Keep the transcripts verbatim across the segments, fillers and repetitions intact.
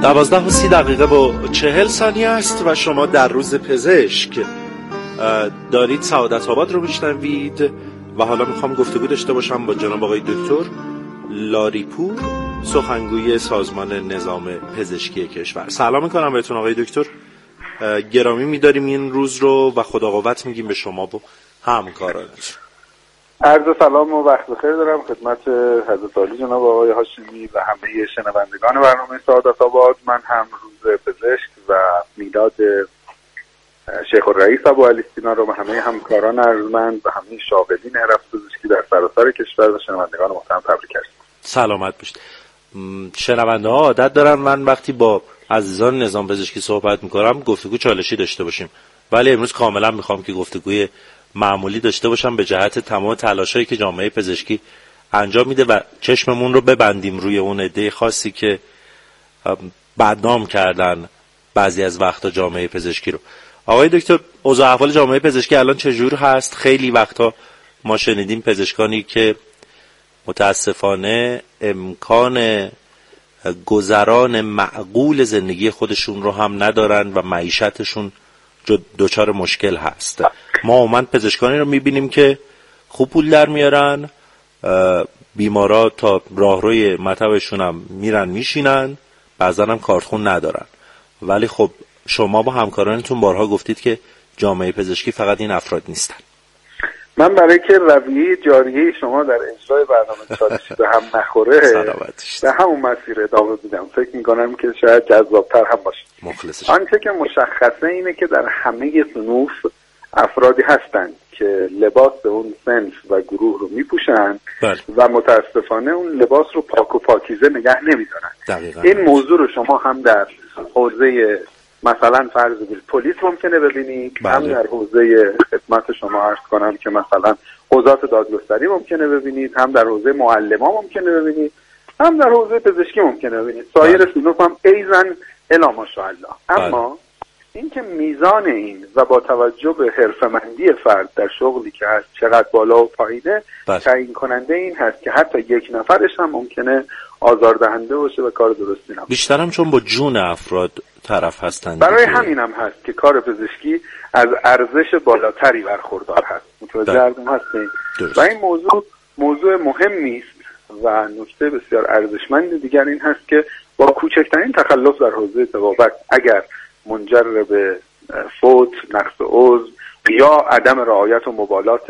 دوازده و سی دقیقه با چهل ثانیه است و شما در روز پزشک دارید سعادت آباد رو میشنوید و حالا میخوام گفتگو داشته باشم با جناب آقای دکتر لاریپور، سخنگوی سازمان نظام پزشکی کشور. سلام میکنم بهتون آقای دکتر، گرامی میداریم این روز رو و خدا قوت میگیم به شما و همکارانتون. عرض سلام و وقت بخیر دارم خدمت حضرت عالی جناب آقای هاشمی و همه شنوندگان برنامه سعادت آباد. من هم روز پزشک و میلاد شیخ الرئیس ابوعلی سینا رو و همه همکاران ارجمند و همه شاغلین حرف پزشکی در سراسر کشور و شنوندگان محترم تبریک هستم. سلامت باشید. شنونده ها عادت دارن من وقتی با عزیزان نظام پزشکی صحبت میکنم گفتگو چالشی داشته باشیم، ولی امروز کاملا میخوام که گفتگوی معمولی داشته باشم به جهت تمام تلاشایی که جامعه پزشکی انجام میده و چشممون رو ببندیم روی اون عده خاصی که بدنام کردن بعضی از وقتا جامعه پزشکی رو. آقای دکتر، اوضاع احوال جامعه پزشکی الان چجور هست؟ خیلی وقتا ما شنیدیم پزشکانی که متاسفانه امکان گذران معقول زندگی خودشون رو هم ندارن و معیشتشون دچار مشکل هست. ما عموماً پزشکانی رو میبینیم که خوب پول در میارن، بیمارا تا راهروی مطبشون هم میرن میشینن، بعضا هم کارتخون ندارن. ولی خب شما با همکارانتون بارها گفتید که جامعه پزشکی فقط این افراد نیستن. من برای که رویه جاریه شما در اجرای برنامه چالشی به هم نخوره به همون مسیر ادامه میدم. فکر میکنم که شاید جذابتر هم باشه. مخلصش. آنچه که مشخصه اینه که در همه صنوف افرادی هستند که لباس اون صنف و گروه رو میپوشن و متاسفانه اون لباس رو پاک و پاکیزه نگه نمیدارن. این موضوع رو شما هم در حوزه مثلا فرض بگیرید پلیس ممکنه ببینید، بله. هم در حوزه خدمت شما عرض کنم که مثلا قضات دادگستری ممکنه ببینید، هم در حوزه معلمان ممکنه ببینید، هم در حوزه پزشکی ممکنه ببینید. سایر صنوف هم ایزن الا ماشاءالله. اما بله. اینکه میزان این و با توجه به حرفه‌مندی فرد در شغلی که هست چقدر بالا و پایینه تعیین کننده این هست که حتی یک نفرش هم ممکنه آزاردهنده باشه و کار درستی نباشه. بیشترم چون با جون افراد طرف هستند. برای همین هم هست که کار پزشکی از ارزش بالاتری برخوردار هست. متوجه ارزم هستین؟ و این موضوع موضوع مهمی است و نکته بسیار ارزشمند دیگر این هست که با کوچکترین تخلف در حوزه طبابت اگر منجر به فوت، نقص عضو یا عدم رعایت و مبالات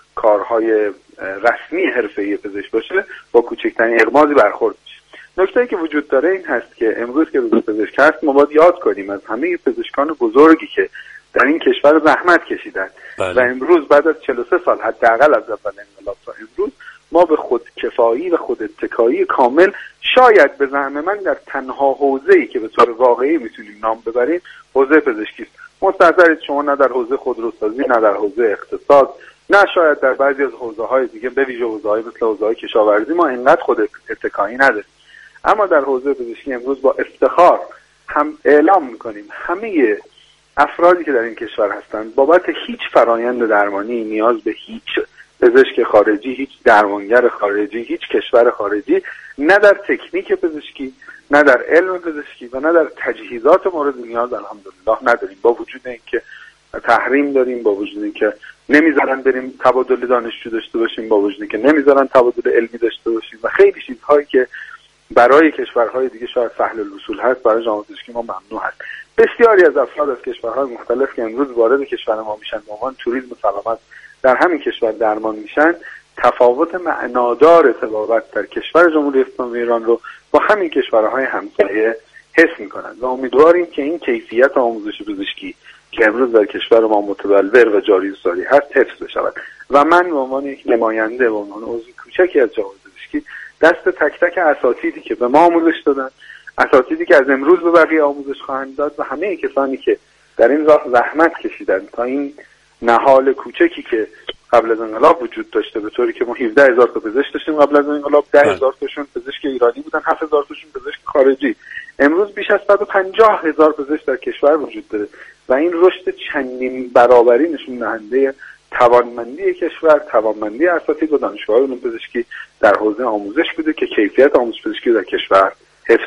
کارهای رسمی حرفه‌ای پزشک باشه با کوچکترین اغماضی برخورد میشه. نکته‌ای که وجود داره این هست که امروز که روز پزشک هست ما باید یاد کنیم از همه پزشکان بزرگی که در این کشور زحمت کشیدن و امروز بعد از چهل و سه سال حداقل از اول انقلاب تا امروز ما به خود کفایی و خود اتکایی کامل شاید به زعم من در تنها حوزه‌ای که به طور واقعی میتونیم نام ببریم حوزه پزشکی است. مستحضرید شما نه در حوزه خودروسازی، نه در حوزه اقتصاد، نه شاید در بعضی از حوزه‌های دیگه به ویژه حوزه‌های مثل حوزه‌های کشاورزی ما اینقدر خود اتکایی نداریم. اما در حوزه پزشکی امروز با افتخار هم اعلام میکنیم همه افرادی که در این کشور هستند بابت هیچ فرایند درمانی نیاز به هیچ پزشک خارجی، هیچ درمانگر خارجی، هیچ کشور خارجی، نه در تکنیک پزشکی، نه در علم پزشکی و نه در تجهیزات مورد نیاز الحمدلله نداریم. با وجود اینکه تحریم داریم، با وجود اینکه نمیذارن بریم تبادل دانشجو داشته باشیم، با وجود اینکه نمیذارن تبادل علمی داشته باشیم و خیلی چیزهایی که برای کشورهای دیگه شاید سهل الوصول هست برای جامعه پزشکی ما ممنوع هست. بسیاری از افراد از کشورهای مختلف که امروز وارد کشور ما میشن به عنوان توریسم سلامت در همین کشور درمان میشن تفاوت معنادار طبابت در کشور جمهوری اسلامی ایران رو با همین کشورهای همسایه حس میکنن و امیدواریم که این کیفیت آموزش پزشکی که امروز در کشور ما متبلور و جاری ساری هست حفظ بشود و من به عنوان یک نماینده و عنوان عضو کوچکی از جامعه پزشکی دست تک تک اساتیدی که به ما آموزش دادن، اساتیدی که از امروز به بقیه آموزش خواهند داد و همه کسانی که در این راه زحمت کشیدن تا این نهال کوچکی که قبل از انقلاب وجود داشته، به طوری که ما هفده هزار تا پزشک داشتیم قبل از انقلاب، ده هزار تاشون پزشک ایرانی بودن، هفت هزار تاشون پزشک خارجی. امروز بیش از صد و پنجاه هزار پزشک در کشور وجود داره و این رشد چندین برابری نشون دهنده توانمندی کشور، توانمندی اساتید و دانشگاه‌های علوم پزشکی در حوزه آموزش بوده که کیفیت آموزش پزشکی در کشور حفظ کرده.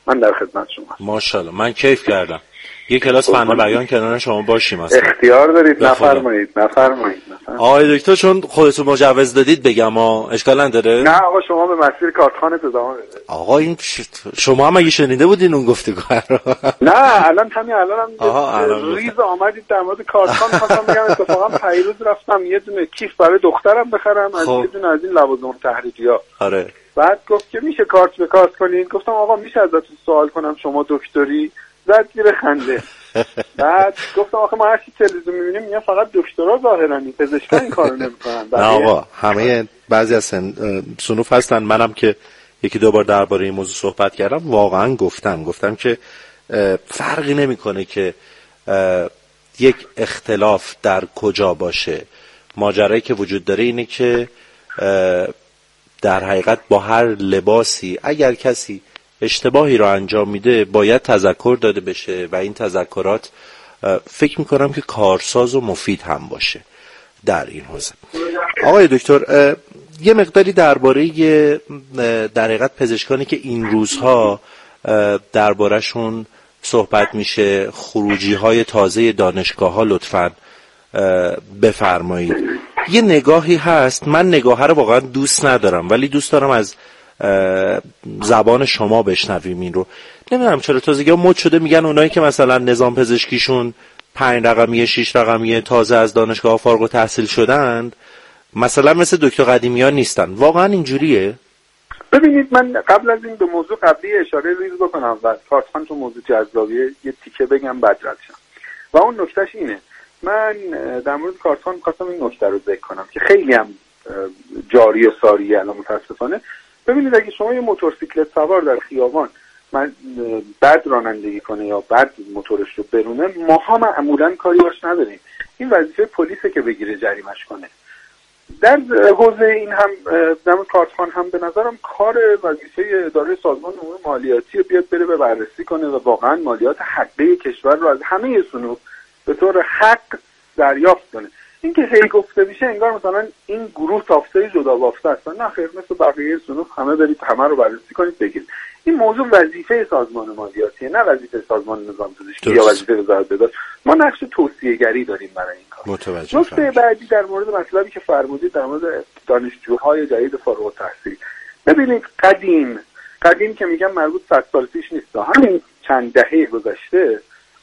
من در خدمت شما. ماشاءالله، من کیف کردم یه کلاس فن بیان کنار شما باشیم. اصلا اختیار دارید، نفرمایید نفرمایید. آقای دکتر چون خودتون مجوز دادید بگم ها، اشکال نداره؟ نه آقا، شما به مسیر کارخانه ادامه بدید. آقا این شما هم اگه شنیده بودین اون گفتگو رو؟ نه الان همین الانم ریز آمدید در مورد کارخانه. خواستم بگم اتفاقا پیروز رفتم یه دونه کیف برای دخترم بخرم از یه دونه از این لوازم تحریری‌ها. آره. بعد گفت که میشه کارت به کارت کنین. گفتم آقا میشه ازتون سوال کنم شما دکتری؟ زد زیر خنده. بعد گفتم آخه ما هر چی تلویزیون می‌بینیم میگن فقط دکترا ظاهرا پزشکا این کارو نمی‌کنن. نه آقا، همه بعضی از صنوف هستن. منم که یکی دو بار درباره این موضوع صحبت کردم واقعا گفتم گفتم که فرقی نمی‌کنه که یک اختلاف در کجا باشه. ماجرایی که وجود داره اینه که در حقیقت با هر لباسی اگر کسی اشتباهی رو انجام میده باید تذکر داده بشه و این تذکرات فکر میکنم که کارساز و مفید هم باشه در این حوزه. آقای دکتر یه مقداری درباره در حقیقت پزشکانی که این روزها دربارهشون صحبت میشه، خروجی های تازه دانشگاه ها لطفاً بفرمایید. یه نگاهی هست، من نگاه رو واقعا دوست ندارم ولی دوست دارم از زبان شما بشنویم این رو. نمیدونم چرا تازگی ها مد شده میگن اونایی که مثلا نظام پزشکیشون پنج رقمیه شش رقمیه تازه از دانشگاه فارغ التحصیل شدند مثلا مثل دکتر قدیمی ها نیستن. واقعا اینجوریه؟ ببینید من قبل از این به موضوع قبلی اشاره ریز بکنم و کارتخان تو موضوع جذابیه یه تیکه بگم بعد رد شم. و اون نکتهش اینه، من در مورد کارتخان می‌خواستم این نکته رو ذکر کنم که خیلی هم جاری و ساریه الان متاسفانه. ببینید اگه شما یه موتورسیکلت سوار در خیابان من بد رانندگی کنه یا بد موتورش رو برونه، ماها معمولا کاری باش نداریم. این وظیفه پلیسه که بگیره جریمش کنه. در حوزه این هم در مورد کارتخان هم به نظرم کار وظیفه اداره سازمان امور مالیاتی بیاد بره به بررسی کنه و واقعا مالیات حقه کشور رو از همه صنوف به طور حق دریافت کنه. این که هی گفته میشه انگار مثلا این گروه تافته‌ای جدا بافته هستن. نه خیر، مثل بقیه صنوف همه برید همه رو بررسی کنید بگید. این موضوع وظیفه سازمان مالیاتیه، نه وظیفه سازمان نظام پزشکی یا وظیفه وزارت بهداشت. ما نقش توصیه‌گری داریم برای این کار. متوجه. نکته بعدی در مورد مطلبی که فرمودید در مورد دانشجوهای جدید فارغ التحصیل. ببینید قدیم قدیم که میگم مربوط صد سال پیش نیست، همین چند دهه گذشته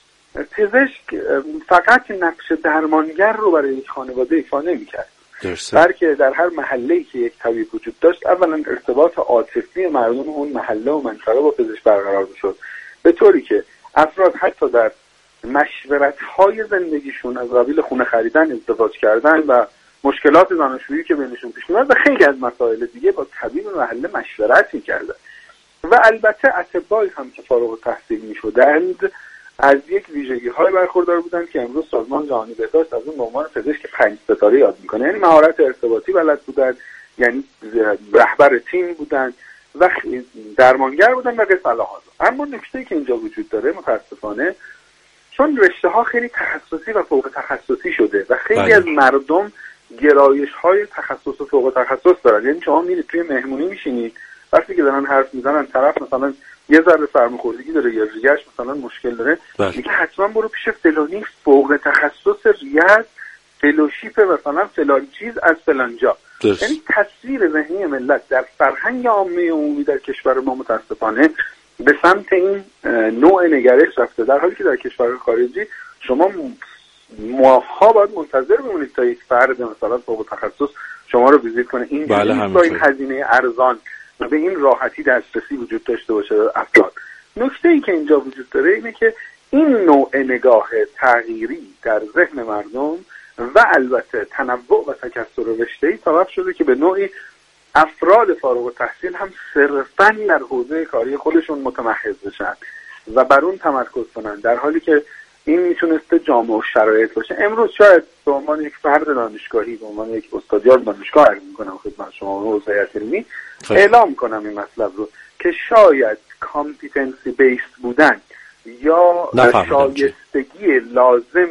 پزشک فقط نقش درمانگر رو برای یک خانواده ایفا نمی‌کرد، بلکه در هر محله‌ای که یک طبیب وجود داشت اولا ارتباط عاطفی مردم اون محله و منطقه با پزشک برقرار می‌شد، به طوری که افراد حتی در مشورت‌های زندگیشون از قبیل خونه خریدن، ازدواج کردن و مشکلات زناشویی که بینشون پیش میاد و خیلی از مسائل دیگه با طبیب محله مشورت می‌کردن. و البته اطباء هم که فارغ التحصیل می‌شدند از یک ویژگی‌های برخوردار بودند که امروز سازمان جهانی بهداشت از اون به عنوان پزشک پنج ستاره یاد میکنه. یعنی مهارت ارتباطی بلد بودند، یعنی رهبر تیم بودند و درمانگر بودند و قصه الهاذا. اما نکته‌ای که اینجا وجود داره متاسفانه چون رشته‌ها خیلی تخصصی و فوق تخصصی شده و خیلی از مردم گرایش‌های تخصص و فوق تخصص دارن. یعنی شما میرید توی مهمونی میشینید، وقتی که دارن حرف میزنن طرف مثلا یه ذره سرماخوردگی داره یا ریه‌اش مثلا مشکل داره، میگه حتما برو پیش فلانی فوق تخصص ریه، فلوشیپ مثلا فلان چیز از فلان جا. یعنی تصویر ذهنی ملت در فرهنگ عامه عمومی در کشور ما متاسفانه به سمت این نوع نگرش رفته، در حالی که در کشور خارجی شما ماها باید منتظر بمونید تا یک فرد مثلا فوق تخصص شما رو ویزیت کنه. این بله با این هزینه ارزان و به این راحتی دسترسی وجود داشته باشه افراد. نکته ای که اینجا وجود داره اینه که این نوع نگاه تغییری در ذهن مردم و البته تنوع و تکثر رشته‌ای سبب شده که به نوعی افراد فارغ التحصیل هم صرفاً در حوزه کاری خودشون متمحض بشن و بر اون تمرکز کنن، در حالی که این میتونسته جامعه و شرایط باشه. امروز شاید به عنوان یک فرد دانشگاهی، به عنوان یک استادیار دانشگاه عرض می‌کنم خدمت شما و حوزه علمی اعلام کنم این مطلب رو که شاید کامپیتنسی بیسد بودن یا شایستگی لازم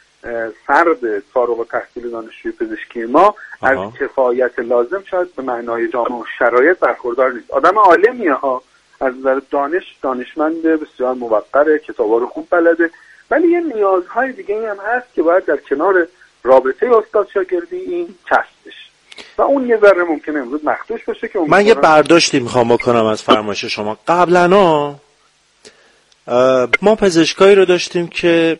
فرد فارغ التحصیل دانشجوی پزشکی ما آها. از کفایت لازم شاید به معنای جامعه و شرایط برخوردار نیست. آدم عالمیه ها، از نظر دانش دانشمند بسیار موقره، کتابا رو خوب بلده، ولی یه نیازهای دیگه هم هست که باید در کنار رابطه استاد شاگردی این کسبش و اون یه ذره ممکنه امروز مخدوش باشه. که من یه برداشتی میخوام بکنم از فرمایش شما. قبلا ما پزشکایی رو داشتیم که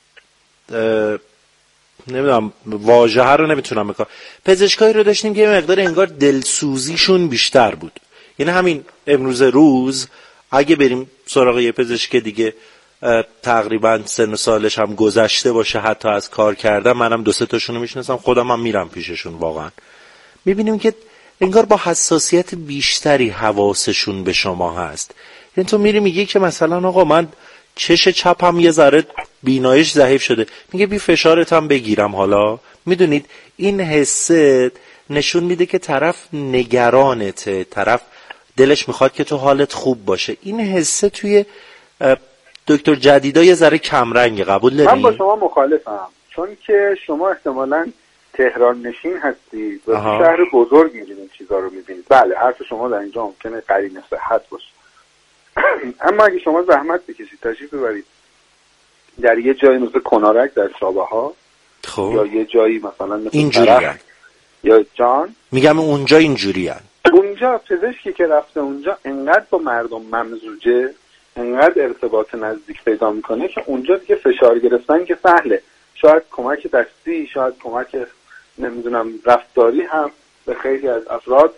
نمیدونم واژه رو نمیتونم بکنم، پزشکایی رو داشتیم که یه مقدار انگار دلسوزیشون بیشتر بود. یعنی همین امروز روز اگه بریم سراغ یه پزشک دیگه تقریبا سن و سالش هم گذشته باشه حتی از کار کردن، منم دو سه تاشون رو میشناسم، خودم هم میرم پیششون، واقعا میبینیم که انگار با حساسیت بیشتری حواسشون به شما هست. یعنی تو میری میگی که مثلا آقا من چش چپم یه ذره بینایش ضعیف شده، میگه بی فشارت هم بگیرم. حالا میدونید این حسه نشون میده که طرف نگرانته، طرف دلش میخواد که تو حالت خوب باشه. این حسه توی دکتر جدیدا یه ذره کمرنگ، قبول داری؟ من با شما مخالفم، چون که شما احتمالاً تهران نشین هستی و شهر بزرگ می‌بینید این چیزا رو می‌بینید. بله حرف شما در اینجا ممکنه قرینه صحت باشه، اما اگه شما زحمت بکشید تشریف ببرید در یه جایی مثل کنارک در شابه‌ها خب یا یه جایی مثلا مثل اینجوریه یا جان میگم اونجا اینجوریه، اونجا پزشکی که رفته اونجا انقدر با مردم ممزوجه، انقدر ارتباط نزدیک پیدا میکنه که اونجا دیگه فشار گرفتن که سهله. شاید کمک دستی، شاید کمک نمیدونم رفتاری هم به خیلی از افراد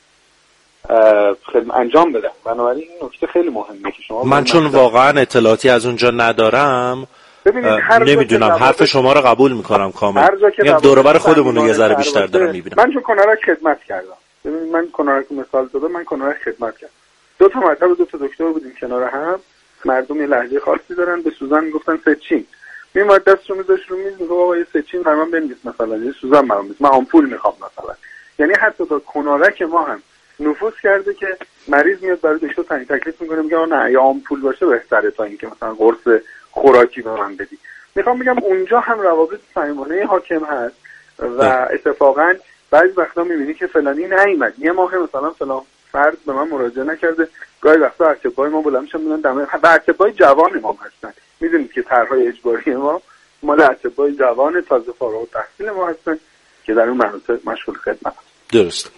خیلی انجام بده. بنابراین این نکته خیلی مهمه که شما من چون واقعا اطلاعاتی از اونجا ندارم نمیدونم، حرف شما رو قبول میکنم کاملا. یه دور و بر خودمون رو یه ذره بیشتر دارم میبینم. من چون کنارک خدمت کردم، ببینید من کنارک مثال زدم، من کنارک خدمت کردم، دو تا مرتبه دو تا دکتر بودیم کنار هم، مردم یه لهجه خاصی دارن، به سوزن میگفتن سچین، میومد دستشو میذاشت رو میز میگه آقا یه سچین برام بنویس، مثلا یه سوزن برام بنویس، من آمپول میخوام مثلا. یعنی حتی تا کنارک ما هم نفوذ کرده که مریض میاد برای دکتر تعیین تکلیف میکنه، میگه نه یا آمپول باشه بهتره تا اینکه مثلا قرص خوراکی به من بدی. میخوام بگم اونجا هم روابط صمیمانه حاکم هست و اتفاقا بعضی وقتا میبینی که فلانی نیومد، یه ماه مثلا فلان فرد به من مراجعه نکرده، گاهی وقتا ارتباطی ما بلند میشن میگن دم و ارتباطی جوان ما هستن. میدونید که طرحهای اجباری ما مال ارتباطی جوان تازه فارغ التحصیل ما هستن که در اون مناطق مشغول خدمت. درست.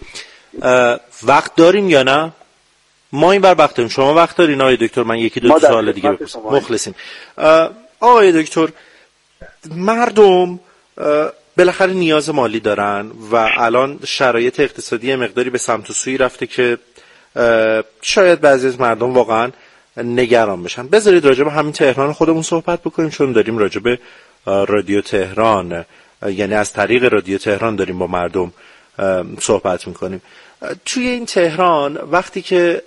وقت داریم یا نه؟ ما این بر وقت داریم، شما وقت دارین آقای دکتر؟ من یکی دو سوال دیگه بپرسم. مخلصیم. آقای دکتر، مردم بالاخره نیاز مالی دارن و الان شرایط اقتصادی مقداری به سمت و سوی رفته که شاید بعضی از مردم واقعا نگران بشن. بذارید راجع به همین تهران خودمون صحبت بکنیم، چون داریم راجع به رادیو تهران، یعنی از طریق رادیو تهران داریم با مردم صحبت میکنیم. توی این تهران وقتی که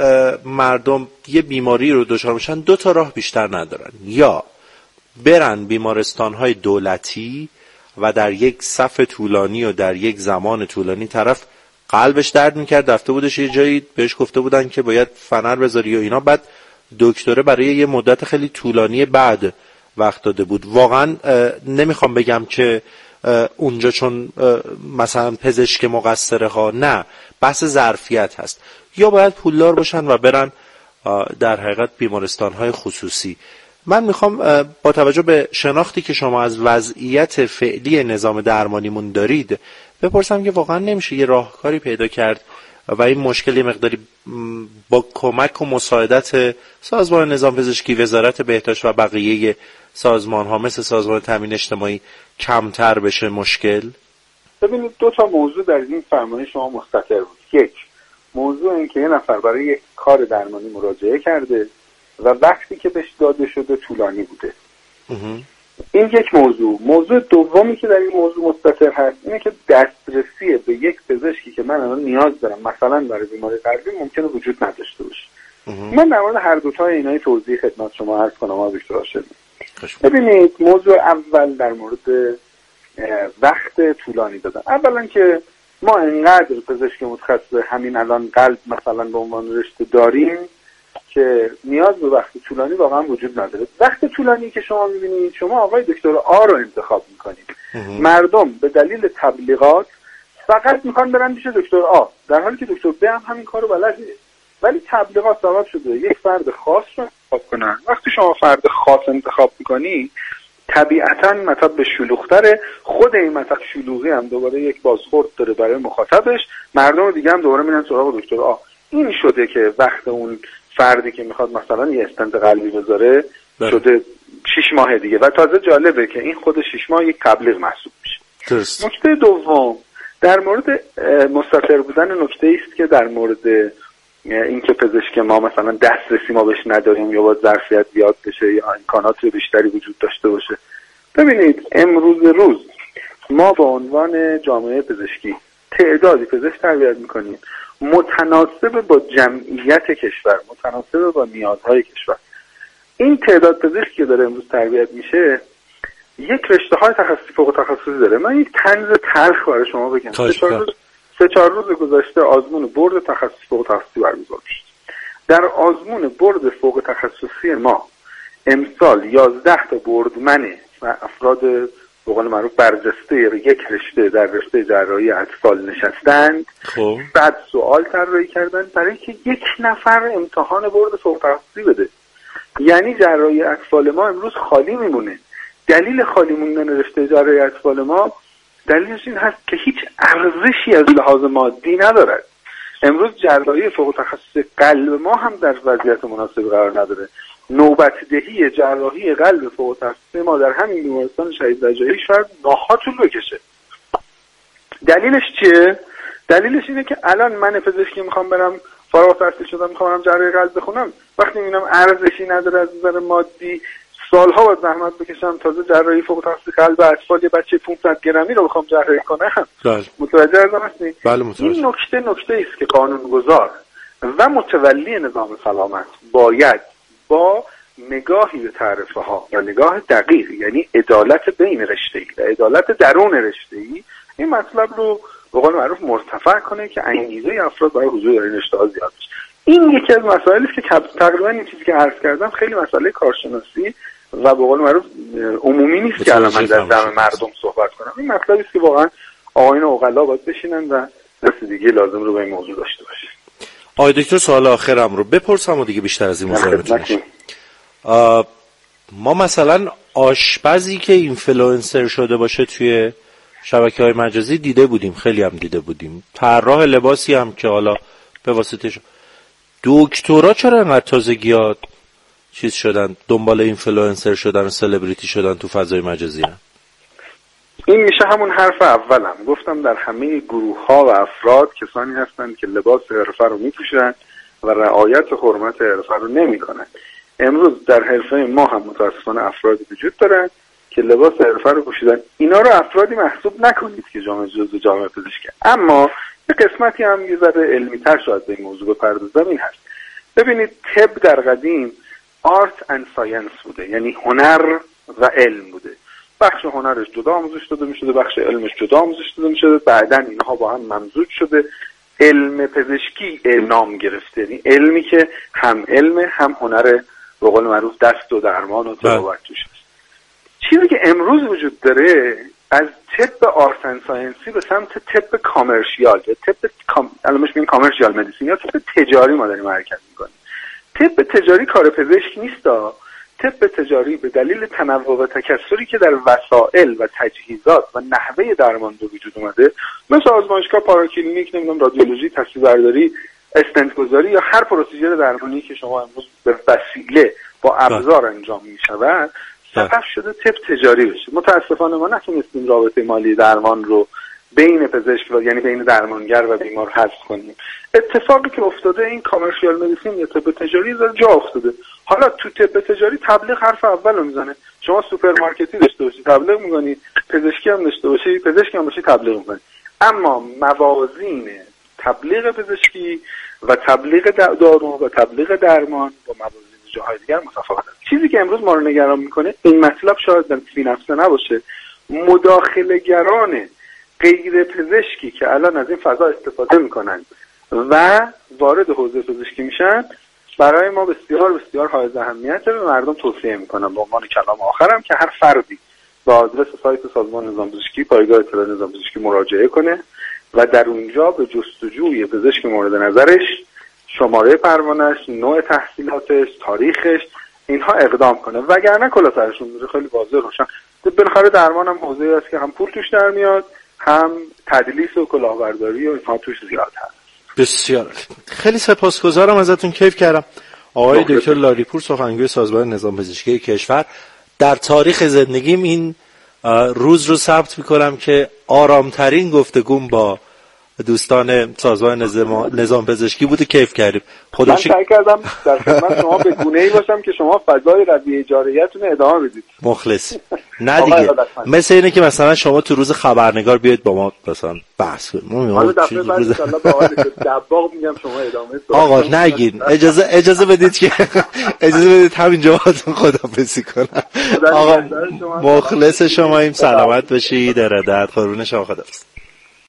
مردم یه بیماری رو دچار میشن، دو تا راه بیشتر ندارن، یا برن بیمارستان‌های دولتی و در یک صف طولانی و در یک زمان طولانی طرف قلبش درد میکرد، رفته بودش یه جایی بهش گفته بودن که باید فنر بذاری و اینا، بعد دکتره برای یه مدت خیلی طولانی بعد وقت داده بود. واقعا نمیخوام بگم که اونجا چون مثلا پزشک مقصره ها، نه، بحث ظرفیت هست. یا باید پولدار باشن و برن در حقیقت بیمارستان های خصوصی. من میخوام با توجه به شناختی که شما از وضعیت فعلی نظام درمانیمون دارید بپرسم که واقعا نمیشه یه راهکاری پیدا کرد و این مشکل یه مقداری با کمک و مساعدت سازمان نظام پزشکی، وزارت بهداشت و بقیه سازمان ها مثل سازمان تامین اجتماعی کمتر بشه مشکل؟ ببینید دو تا موضوع در این فرمایش شما مستتر بود. یک، موضوع این که یه نفر برای یک کار درمانی مراجعه کرده و وقتی که بهش داده شده طولانی بوده. این یک موضوع. موضوع دومی که در این موضوع مستتر هست اینه که دسترسی به یک پزشکی که من الان نیاز دارم مثلا برای بیماری قلبی ممکنه وجود نداشته باشه. من در مورد هر دو تا اینای توضیح خدمت شما عرض کنم آقای دکتر هاشمی. ببینید موضوع اول در مورد وقت طولانی دادن. اولا که ما انقدر پزشک متخصص همین الان قلب مثلا به عنوان رشته داریم که نیاز به وقت طولانی واقعا وجود نداره. وقت طولانی که شما میبینید، شما آقای دکتر آ رو انتخاب میکنید. مردم به دلیل تبلیغات فقط میخوان برن پیش دکتر آ، در حالی که دکتر ب هم همین کارو بلده ولی تبلیغات سبب شده یک فرد خاص رو انتخاب کنن. وقتی شما فرد خاص انتخاب میکنی طبیعتاً مطلب شلوغ‌تره، خود این مطلب شلوغی هم دوباره یک بازخورد داره برای مخاطبش، مردم دیگه هم دوباره میرن سراغ دکتر. آه این شده که وقت اون فردی که میخواد مثلا یه استنت قلبی بذاره بله. شده شش ماه دیگه و تازه جالبه که این خود شش ماه یک تبلیغ محسوب میشه. درست. نکته دوم در مورد مستتر بودن نکته است که در مورد اینکه پزشک ما مثلا دسترسی ما بهش نداریم یا باید ظرفیت زیاد بشه یا امکانات بیشتری وجود داشته باشه. ببینید امروز روز ما به عنوان جامعه پزشکی تعدادی پزشک تربیت میکنیم متناسب با جمعیت کشور، متناسب با نیازهای کشور. این تعداد پزشکی که داره امروز تربیت میشه یک رشته های تخصصی فوق تخصصی داره. من یک طنز تلخ برای شما بگم. سه چهار روز سه چهار روز گذشته آزمون برد تخصصی فوق تخصصی برگزار شد. در آزمون برد فوق تخصصی ما امسال یازده تا بردمن و افراد به قول معروف برجسته یک رشته در رشته جراحی اطفال نشستند. خب بعد سوال طراحی کردن برای اینکه یک نفر امتحان برد فوق تخصصی بده. یعنی جراحی اطفال ما امروز خالی میمونه. دلیل خالی موندن رشته جراحی اطفال ما دلیلش این هست که هیچ ارزشی از لحاظ مادی ندارد. امروز جراحی فوق تخصصی قلب ما هم در وضعیت مناسبی قرار نداره. نوبت دهی جراحی قلب فوق تخصصی ما در همین بیمارستان شهید رجایی شاید ماه‌ها طول بکشه. دلیلش چیه؟ دلیلش اینه که الان من پزشکی میخوام برم فارغ التحصیل شدم میخوام برم جراحی قلب بخونم، وقتی میبینم ارزشی نداره از نظر مادی، سالها باید زحمت بکشم تازه جراحی فوق تخصصی قلب اطفال یه بچه پانصد گرمی رو بخوام جراحی کنم. بله. متوجه هستید؟ بله متوجه. این نکته نکته است که قانونگذار و متولی نظام سلامت باید با نگاهی به تعرفه ها و نگاه دقیق، یعنی عدالت بین رشته‌ای و عدالت درون رشته‌ای، این مطلب رو به قول معروف مرتفع کنه که انگیزه افراد برای حضور در این رشته‌ها زیاد بشه. این یکی از مسائلی است که تقریبا این چیزی که عرض کردم خیلی مسئله کارشناسی و به قول معروف عمومی نیست که الان من در دم مردم صحبت کنم. این مطلبی است که واقعا آقایون عقلا باید بشینن و رسیدگی لازم رو به این موضوع داشته باشن. آقای دکتر سوال آخرم رو بپرسم و دیگه بیشتر از این موضوع نمی‌تونم. ما مثلا آشپزی که اینفلوئنسر شده باشه توی شبکه‌های مجازی دیده بودیم، خیلی هم دیده بودیم. طراح لباسی هم که حالا به واسطه ش... دکترا چرا انقدر تازگیات چیز شدن، دنبال اینفلوئنسر شدن و سلبریتی شدن تو فضای مجازی هم؟ این میشه همون حرف اولم گفتم، در همه گروه ها و افراد کسانی هستند که لباس حرفه رو میپوشن و رعایت حرمت حرفه رو نمیکنن. امروز در حرفه ما هم متاسفانه افرادی وجود دارن که لباس حرفه رو پوشیدن. اینا رو افرادی محسوب نکنید که جامعه جزء جامعه پزشکی. اما یه قسمتی هم یه ذره علمی‌تر شاید به این موضوع بپردازم. این هست ببینید طب در قدیم آرت اند ساینس بوده، یعنی هنر و علم بوده. بخش هنرش جدا آموزش داده می‌شده، بخش علمش جدا آموزش داده می‌شده، بعداً اینها با هم ممزوج شده علم پزشکی نام گرفته، یعنی علمی که هم علم هم هنر به قول معروف دست و درمان و طبابت توش هست. چیزی که امروز وجود داره از طب آرت اند ساینسی به سمت طب کامرشیال یا طب کام... علمش میگن کامرشیال مدیسین یا طب تجاری ما داریم حرکت می‌کنیم. طب تجاری کار پزشک نیستا. طب تجاری به دلیل تنوع و تکثری که در وسایل و تجهیزات و نحوه درمان به وجود اومده، مثل آزمایشگاه، پاراکلینیک، نمیدونم رادیولوژی، تصویربرداری، استنت گذاری یا هر پروسیجر درمانی که شما امروز به وسیله با ابزار انجام می‌شود، سبب شده طب تجاری بشه. متاسفانه ما نتونستیم رابطه مالی درمان رو بین پزشک و یعنی بین درمانگر و بیمار حذف کنیم. اتفاقی که افتاده این کامرشیال مدیسین یا طب تجاری زاد جا افتاده. حالا تو طب تجاری تبلیغ حرف اول رو میزنه. شما سوپرمارکتی داشته باشی تبلیغ میکنی، پزشکی هم داشته باشی پزشکی هم باشی تبلیغ میکنی. اما موازین تبلیغ پزشکی و تبلیغ دارو و تبلیغ درمان با موازین جاهای دیگر متفاوته. چیزی که امروز ما رو نگران میکنه این مطلب شاید در فی نفسه نباشه، مداخله گران غیر پزشکی که الان از این فضا استفاده میکنن و وارد حوزه پزشکی میشن برای ما بسیار بسیار حائز اهمیته. به مردم توصیه میکنم به عنوان کلام آخرم که هر فردی با آدرس سایت سازمان نظام پزشکی پایگاه اطلاعات نظام پزشکی مراجعه کنه و در اونجا به جستجوی پزشک مورد نظرش شماره پروانش، نوع تحصیلاتش، تاریخش، اینها اقدام کنه، وگرنه کلا سرشون میره. خیلی واضح روشن. بالاخره درمان هم حوزه‌ای است که هم پول توش در میاد، هم تدلیس و کلاهبرداری و اینها توش زیاد هست. بسیار خیلی سپاسگزارم ازتون، کیف کردم. آقای دکتر لاریپور، سخنگوی سازمان نظام پزشکی کشور. در تاریخ زندگیم این روز رو ثبت میکنم که آرامترین گفتگوم با دوستان سازمان نظام پزشکی بوده. کیف کردیم. خدا من سعی کردم در خدمت شما به گونه‌ای باشم که شما فضای قوی اجاره‌ایتون ادامه بدید. مخلص. نه دیگه مثل اینه که مثلا شما تو روز خبرنگار بیاید با ما مثلا بحث کنیم. حالا دفعه بعد ان شاءالله با آقای دباغ میگم شما ادامه بدید. آقا نگین، اجازه اجازه بدید که اجازه بدید همینجا باهاتون خداحافظی کنم. آقا مخلص شماییم، سلامت باشید. ارادت، قربون شما، خداحافظ.